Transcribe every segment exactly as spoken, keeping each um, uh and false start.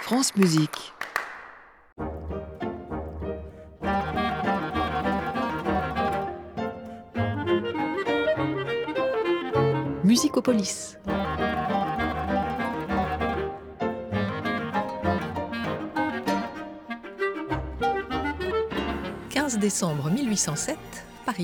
France Musique. Musicopolis. quinze décembre mille huit cent sept, Paris.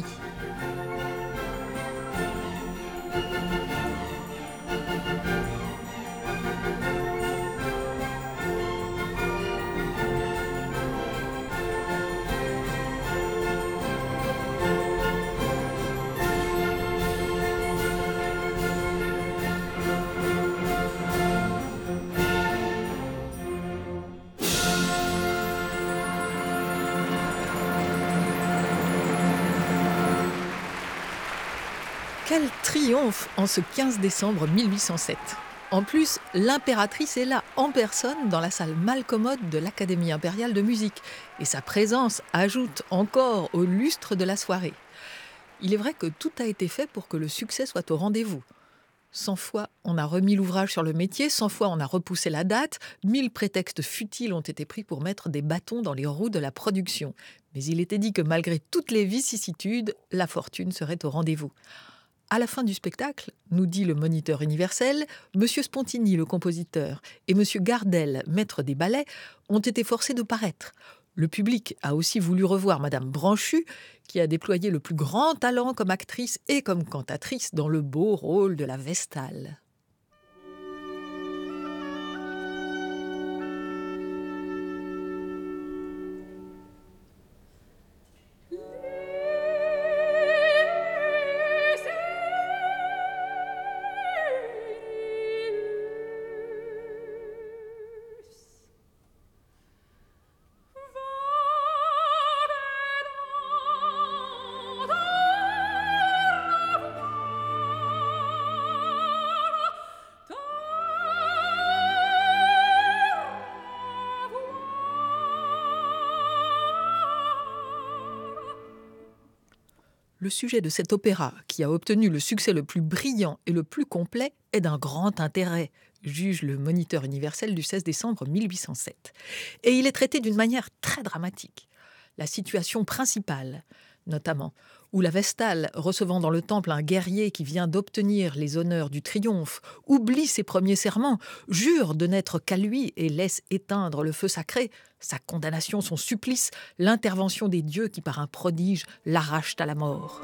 Quel triomphe en ce quinze décembre mille huit cent sept. En plus, l'impératrice est là, en personne, dans la salle malcommode de l'Académie impériale de musique. Et sa présence ajoute encore au lustre de la soirée. Il est vrai que tout a été fait pour que le succès soit au rendez-vous. Cent fois, on a remis l'ouvrage sur le métier, cent fois, on a repoussé la date, mille prétextes futiles ont été pris pour mettre des bâtons dans les roues de la production. Mais il était dit que malgré toutes les vicissitudes, la fortune serait au rendez-vous. À la fin du spectacle, nous dit le moniteur universel, M. Spontini, le compositeur, et M. Gardel, maître des ballets, ont été forcés de paraître. Le public a aussi voulu revoir Madame Branchu, qui a déployé le plus grand talent comme actrice et comme cantatrice dans le beau rôle de la Vestale. Le sujet de cet opéra, qui a obtenu le succès le plus brillant et le plus complet, est d'un grand intérêt, juge le moniteur universel du seize décembre mille huit cent sept. Et il est traité d'une manière très dramatique. La situation principale, notamment, où la Vestale, recevant dans le temple un guerrier qui vient d'obtenir les honneurs du triomphe, oublie ses premiers serments, jure de n'être qu'à lui et laisse éteindre le feu sacré, sa condamnation, son supplice, l'intervention des dieux qui, par un prodige, l'arrachent à la mort.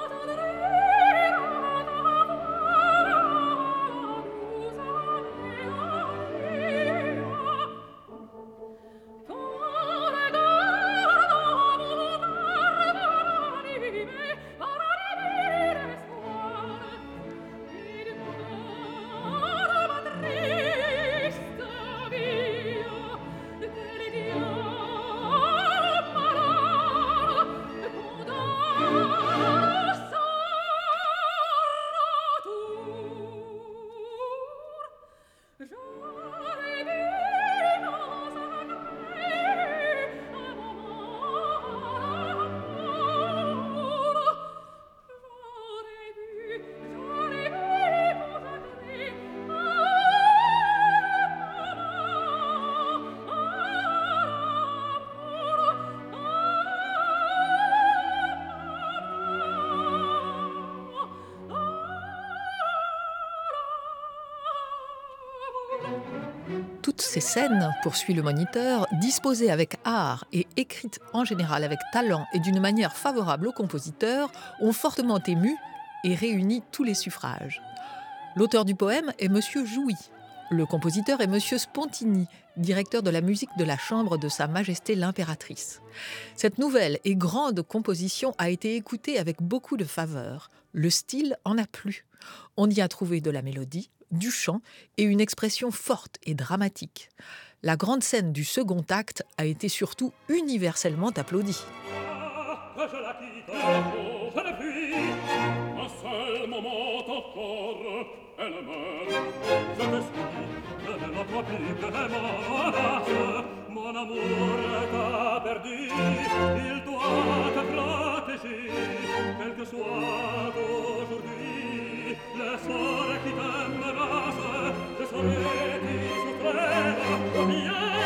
Toutes ces scènes, poursuit le moniteur, disposées avec art et écrites en général avec talent et d'une manière favorable au compositeur, ont fortement ému et réuni tous les suffrages. L'auteur du poème est M. Jouy. Le compositeur est M. Spontini, directeur de la musique de la chambre de Sa Majesté l'Impératrice. Cette nouvelle et grande composition a été écoutée avec beaucoup de faveur. Le style en a plu. On y a trouvé de la mélodie, du chant et une expression forte et dramatique. La grande scène du second acte a été surtout universellement applaudie. Je la quitte, je ne puis, un seul moment encore, elle meurt. Je te suis, je ne la crois plus que m'embrasse. Mon amour t'a perdu, il doit te protéger, quel que soit aujourd'hui le sort qui t'embrasse. Je saurai t'y soustraire, bien.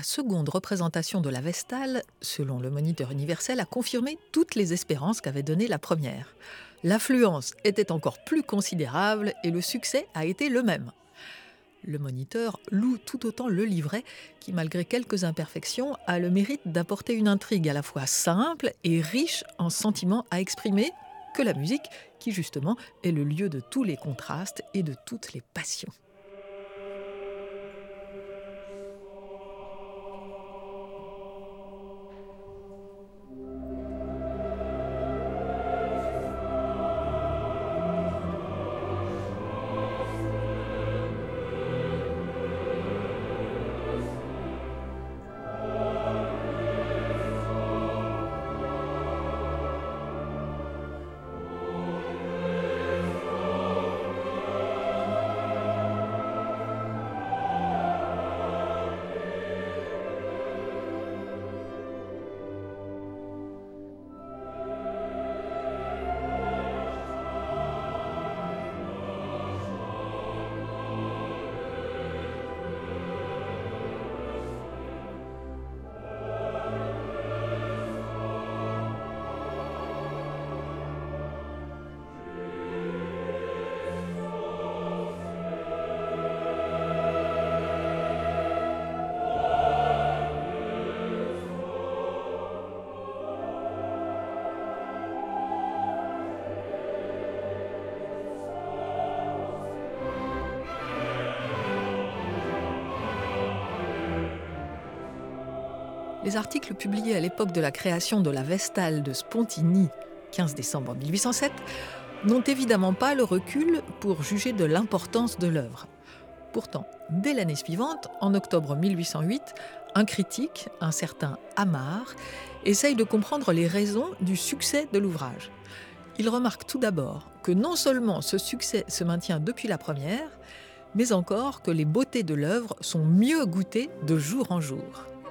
seconde représentation de la Vestale, selon le Moniteur universel, a confirmé toutes les espérances qu'avait données la première. L'affluence était encore plus considérable et le succès a été le même. Le Moniteur loue tout autant le livret qui, malgré quelques imperfections, a le mérite d'apporter une intrigue à la fois simple et riche en sentiments à exprimer que la musique, qui justement est le lieu de tous les contrastes et de toutes les passions. Les articles publiés à l'époque de la création de la Vestale de Spontini, quinze décembre mille huit cent sept, n'ont évidemment pas le recul pour juger de l'importance de l'œuvre. Pourtant, dès l'année suivante, en octobre mille huit cent huit, un critique, un certain Amar, essaye de comprendre les raisons du succès de l'ouvrage. Il remarque tout d'abord que non seulement ce succès se maintient depuis la première, mais encore que les beautés de l'œuvre sont mieux goûtées de jour en jour.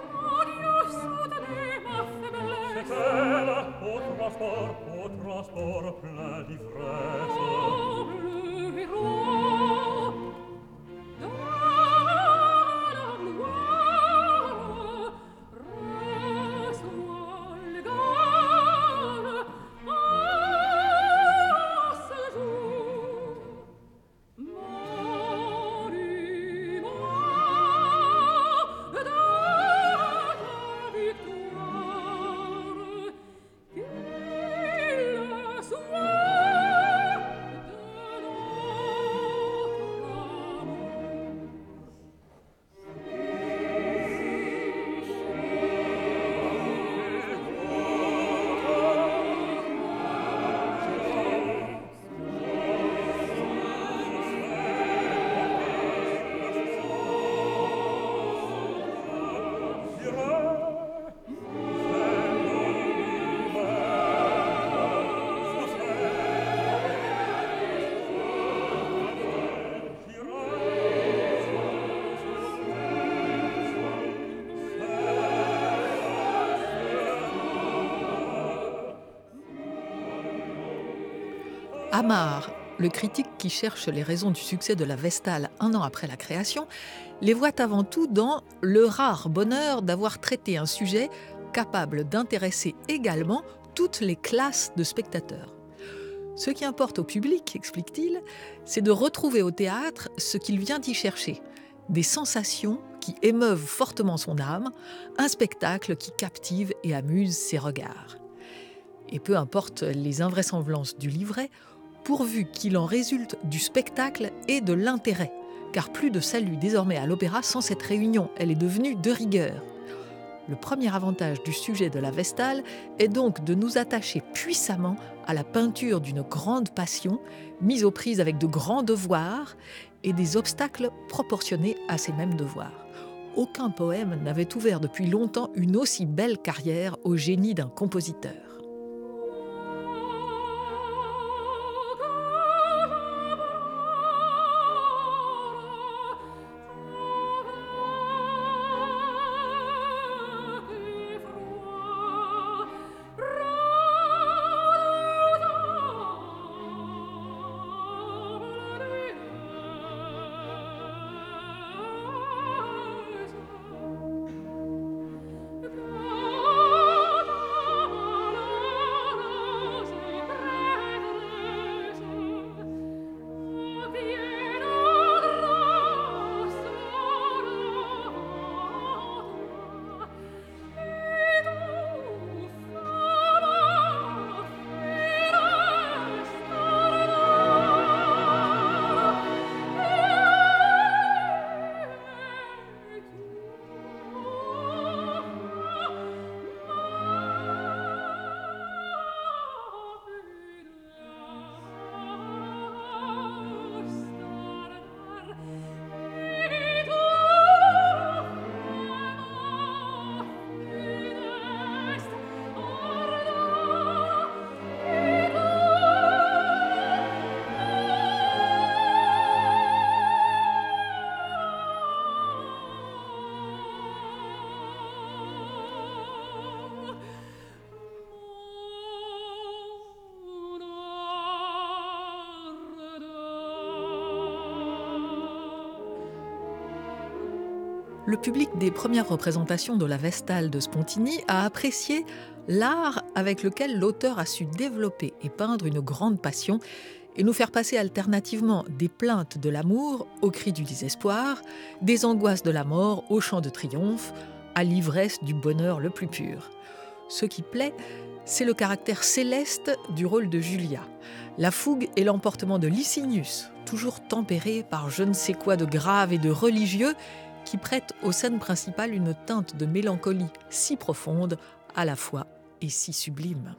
Amar, le critique qui cherche les raisons du succès de la Vestale un an après la création, les voit avant tout dans le rare bonheur d'avoir traité un sujet capable d'intéresser également toutes les classes de spectateurs. Ce qui importe au public, explique-t-il, c'est de retrouver au théâtre ce qu'il vient y chercher, des sensations qui émeuvent fortement son âme, un spectacle qui captive et amuse ses regards. Et peu importe les invraisemblances du livret, pourvu qu'il en résulte du spectacle et de l'intérêt, car plus de salut désormais à l'opéra sans cette réunion, elle est devenue de rigueur. Le premier avantage du sujet de la Vestale est donc de nous attacher puissamment à la peinture d'une grande passion, mise aux prises avec de grands devoirs et des obstacles proportionnés à ces mêmes devoirs. Aucun poème n'avait ouvert depuis longtemps une aussi belle carrière au génie d'un compositeur. Le public des premières représentations de la Vestale de Spontini a apprécié l'art avec lequel l'auteur a su développer et peindre une grande passion et nous faire passer alternativement des plaintes de l'amour aux cris du désespoir, des angoisses de la mort au chant de triomphe, à l'ivresse du bonheur le plus pur. Ce qui plaît, c'est le caractère céleste du rôle de Julia, la fougue et l'emportement de Licinius, toujours tempéré par je ne sais quoi de grave et de religieux, qui prête aux scènes principales une teinte de mélancolie si profonde, à la fois et si sublime.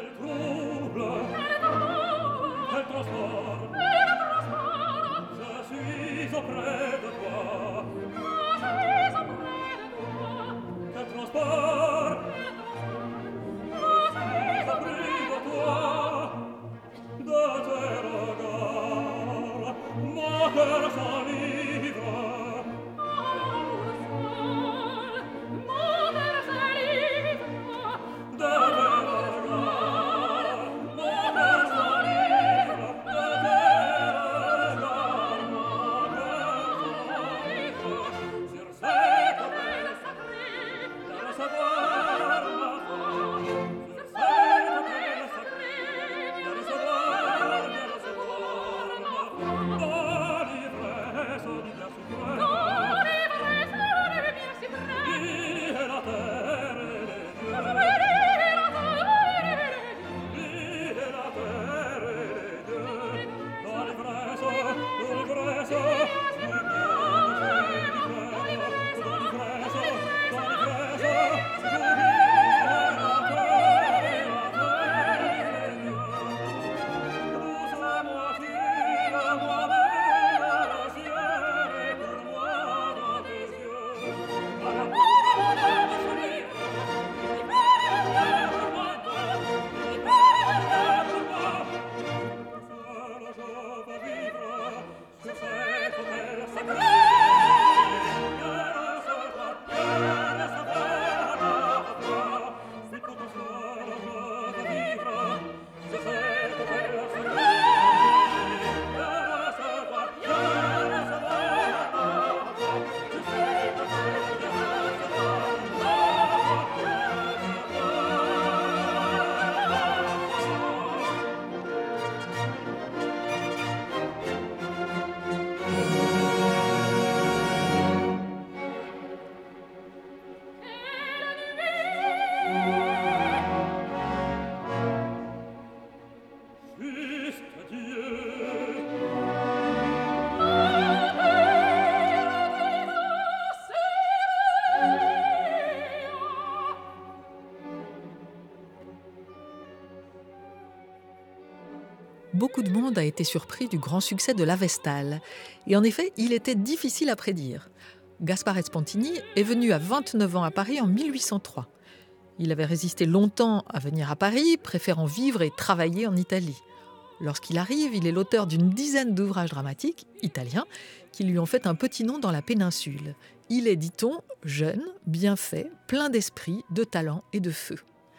Beaucoup de monde a été surpris du grand succès de la Vestale. Et en effet, il était difficile à prédire. Gaspare Spontini est venu à vingt-neuf ans à Paris en mille huit cent trois. Il avait résisté longtemps à venir à Paris, préférant vivre et travailler en Italie. Lorsqu'il arrive, il est l'auteur d'une dizaine d'ouvrages dramatiques italiens qui lui ont fait un petit nom dans la péninsule. Il est, dit-on, jeune, bien fait, plein d'esprit, de talent et de feu.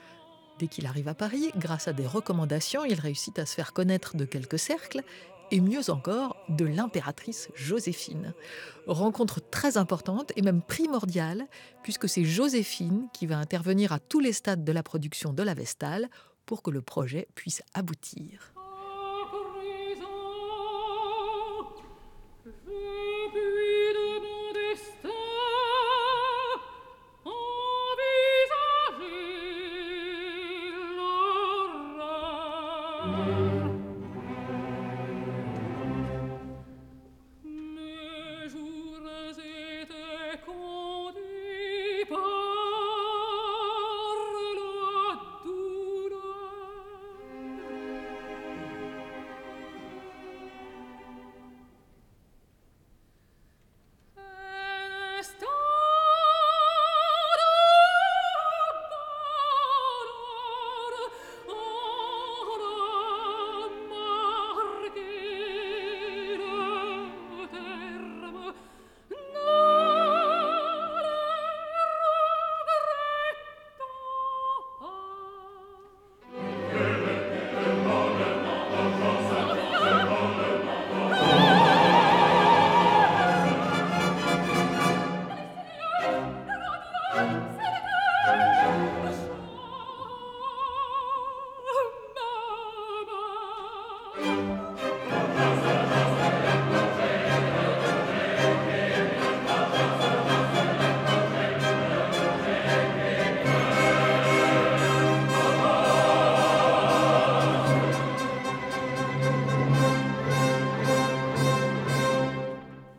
Dès qu'il arrive à Paris, grâce à des recommandations, il réussit à se faire connaître de quelques cercles, et mieux encore, de l'impératrice Joséphine. Rencontre très importante et même primordiale, puisque c'est Joséphine qui va intervenir à tous les stades de la production de la Vestale pour que le projet puisse aboutir.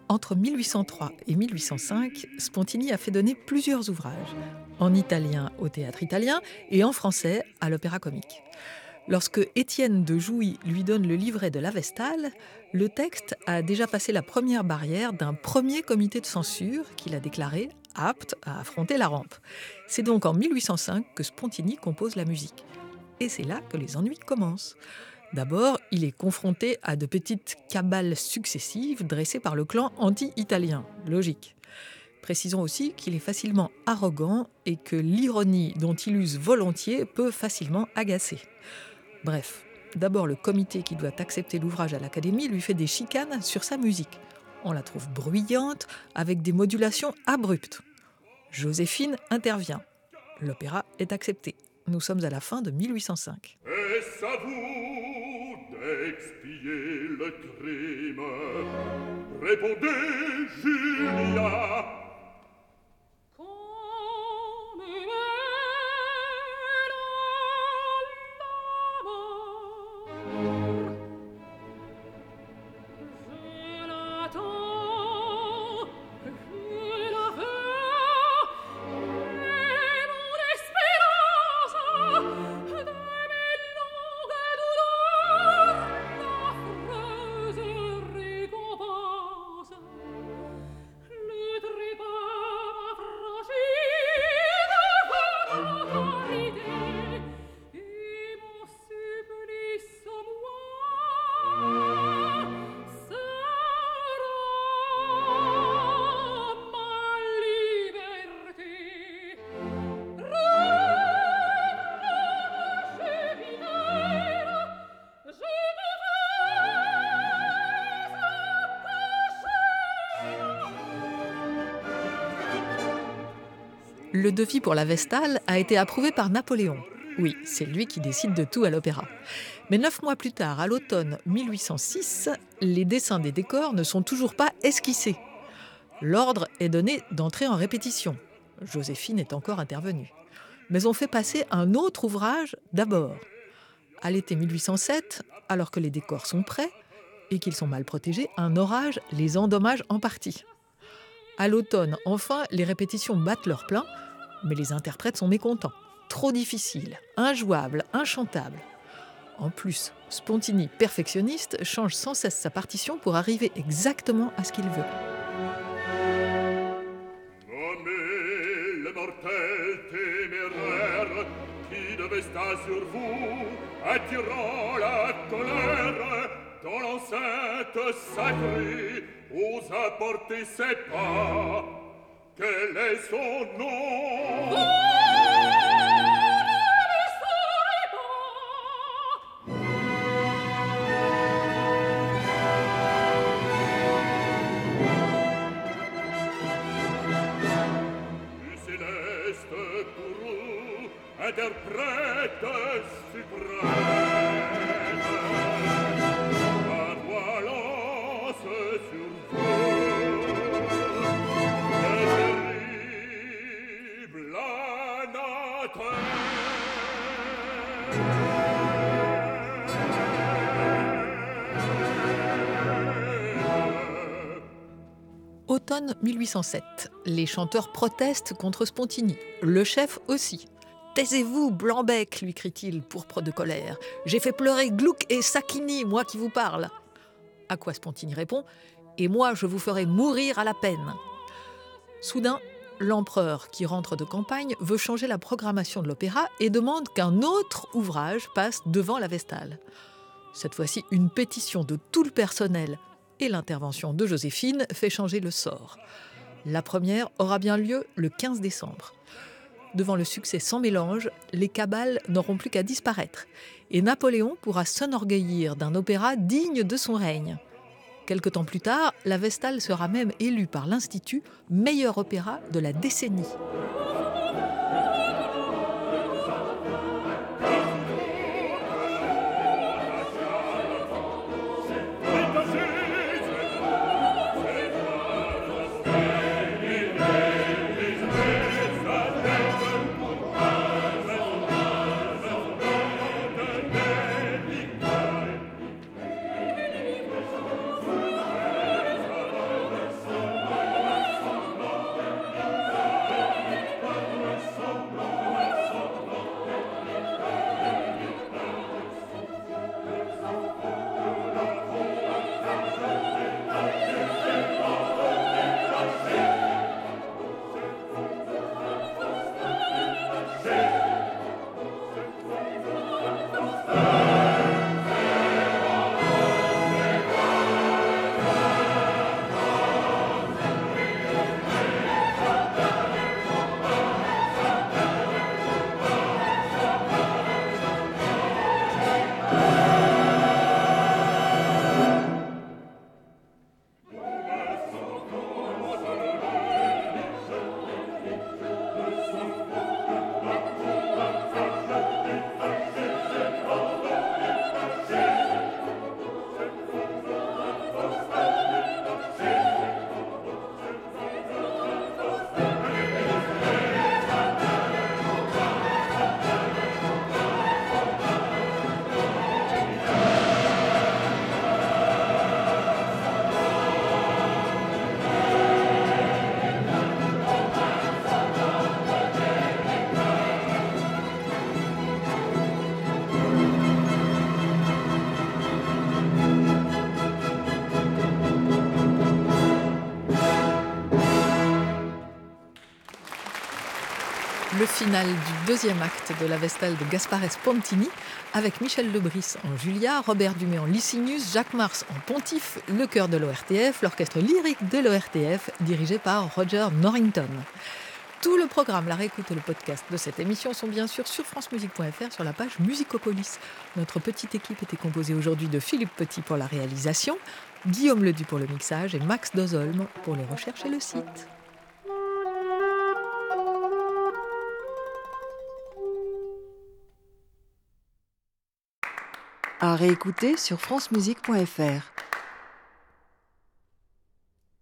Entre mille huit cent trois et mille huit cent cinq, Spontini a fait donner plusieurs ouvrages, en italien au Théâtre Italien et en français à l'Opéra Comique. Lorsque Étienne de Jouy lui donne le livret de la Vestale, le texte a déjà passé la première barrière d'un premier comité de censure qu'il a déclaré apte à affronter la rampe. C'est donc en mille huit cent cinq que Spontini compose la musique. Et c'est là que les ennuis commencent. D'abord, il est confronté à de petites cabales successives dressées par le clan anti-italien. Logique. Précisons aussi qu'il est facilement arrogant et que l'ironie dont il use volontiers peut facilement agacer. Bref, d'abord le comité qui doit accepter l'ouvrage à l'Académie lui fait des chicanes sur sa musique. On la trouve bruyante, avec des modulations abruptes. Joséphine intervient. L'opéra est accepté. Nous sommes à la fin de mille huit cent cinq. Est-ce à vous d'expier le crime? Répondez, Julia. Le devis pour la Vestale a été approuvé par Napoléon. Oui, c'est lui qui décide de tout à l'opéra. Mais neuf mois plus tard, à l'automne mille huit cent six, les dessins des décors ne sont toujours pas esquissés. L'ordre est donné d'entrer en répétition. Joséphine est encore intervenue. Mais on fait passer un autre ouvrage d'abord. À l'été mille huit cent sept, alors que les décors sont prêts et qu'ils sont mal protégés, un orage les endommage en partie. À l'automne, enfin, les répétitions battent leur plein, mais les interprètes sont mécontents. Trop difficile, injouable, inchantable. En plus, Spontini, perfectionniste, change sans cesse sa partition pour arriver exactement à ce qu'il veut. Nommez le mortel téméraire qui devesta sur vous, attirant la colère dans l'enceinte sacrée, ose apporter ses pas. Quel est son nom? Oh, interprète suprême, la voilance sur vous, le terrible anathème. Automne mille huit cent sept. Les chanteurs protestent contre Spontini. Le chef aussi. « Taisez-vous, Blanc-bec !» lui crie-t-il, pourpre de colère. « J'ai fait pleurer Gluck et Sacchini, moi qui vous parle !» À quoi Spontini répond « Et moi, je vous ferai mourir à la peine !» Soudain, l'empereur, qui rentre de campagne, veut changer la programmation de l'opéra et demande qu'un autre ouvrage passe devant la Vestale. Cette fois-ci, une pétition de tout le personnel et l'intervention de Joséphine fait changer le sort. La première aura bien lieu le quinze décembre. Devant le succès sans mélange, les cabales n'auront plus qu'à disparaître et Napoléon pourra s'enorgueillir d'un opéra digne de son règne. Quelque temps plus tard, la Vestale sera même élue par l'Institut meilleur opéra de la décennie. Le final du deuxième acte de la Vestale de Gaspare Spontini, avec Michel Lebris en Julia, Robert Dumay en Licinius, Jacques Mars en Pontife, le chœur de l'O R T F, l'orchestre lyrique de l'O R T F, dirigé par Roger Norrington. Tout le programme, la réécoute et le podcast de cette émission sont bien sûr sur francemusique point f r sur la page Musicopolis. Notre petite équipe était composée aujourd'hui de Philippe Petit pour la réalisation, Guillaume Ledu pour le mixage et Max Dozolm pour les recherches et le site. À réécouter sur francemusique point f r.